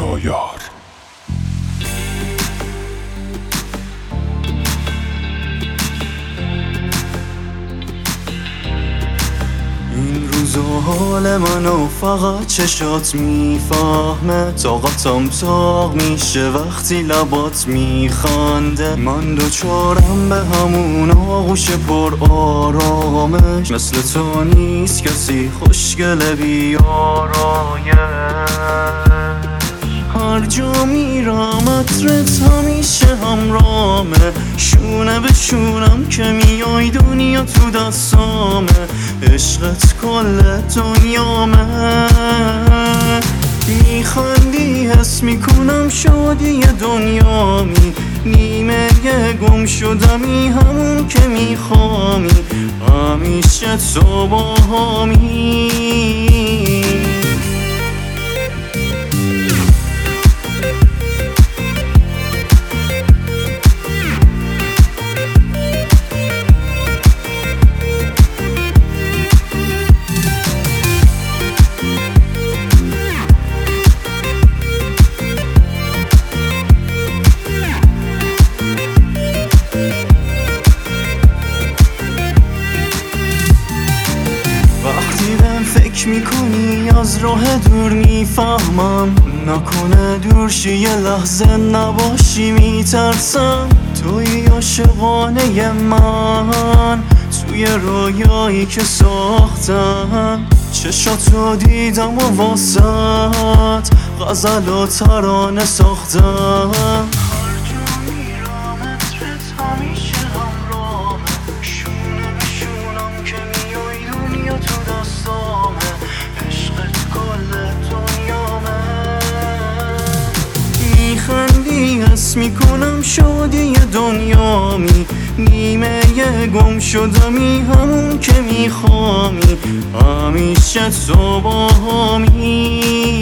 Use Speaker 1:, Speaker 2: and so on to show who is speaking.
Speaker 1: روزگار. این روزا حال منو فقط چشات میفهمه، طاقتم تاق میشه وقتی لبات میخنده. من دوچارم به همون آغوش پر آرامش، مثل تو نیست کسی خوشگل بیارایش. هر جا میرم عطرت همیشه همرامه، شونه به شونم که میای دنیا تو دستامه. عشقت کل دنیامه، میخندی حس میکنم شادی دنیامی. نیمه گم شدمی همون که میخوامی، همیشه تو با همی. فکر میکنی از راه دور میفهمم، نکنه دورشی یه لحظه نباشی میترسم. توی عاشقانه من توی رویایی که ساختم، چشاتو دیدم و واسط غزل و ترانه ساختم. حس میکنم شادی دنیامی، نیمه گم شدمی همون که میخوامی، همیشه تو با همی.